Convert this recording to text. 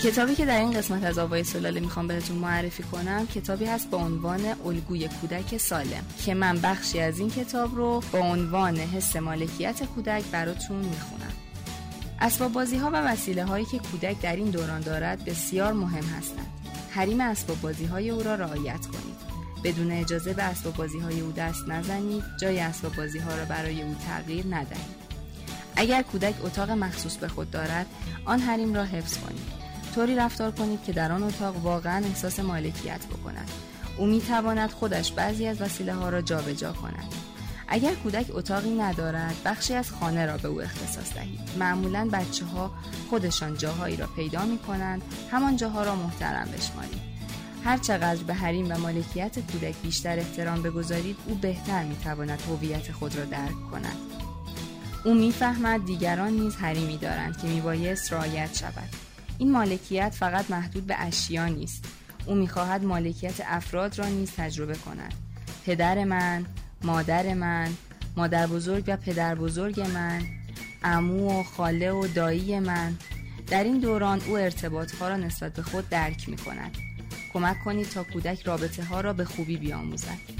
کتابی که در این قسمت از آوای سلاله میخوام بهتون معرفی کنم کتابی هست با عنوان الگوی کودک سالم که من بخشی از این کتاب رو با عنوان حس مالکیت کودک براتون میخونم. اسباب بازی ها و وسیله هایی که کودک در این دوران دارد بسیار مهم هستند. حریم اسباب بازی های او را رعایت کنید. بدون اجازه به اسباب بازی های او دست نزنید. جای اسباب بازی ها را برای او تغییر ندهید. اگر کودک اتاق مخصوص به خود دارد، آن حریم را حفظ کنید. طوری رفتار کنید که در آن اتاق واقعا احساس مالکیت بکند. او میتواند خودش بعضی از وسیله ها را جابجا کند. اگر کودک اتاقی ندارد، بخشی از خانه را به او اختصاص دهید. معمولاً بچه‌ها خودشان جاهایی را پیدا می‌کنند، همان جاها را محترم بشمارید. هر چقدر به حریم و مالکیت کودک بیشتر احترام بگذارید، او بهتر می‌تواند هویت خود را درک کند. او می‌فهمد دیگران نیز حریمی دارند که میبایست رعایت شود. این مالکیت فقط محدود به اشیا نیست. او می‌خواهد مالکیت افراد را نیز تجربه کند. پدر من، مادر من، مادر بزرگ و پدر بزرگ من، عمو و خاله و دایی من. در این دوران او ارتباطها را نسبت به خود درک می کند. کمک کنید تا کودک رابطه ها را به خوبی بیاموزد.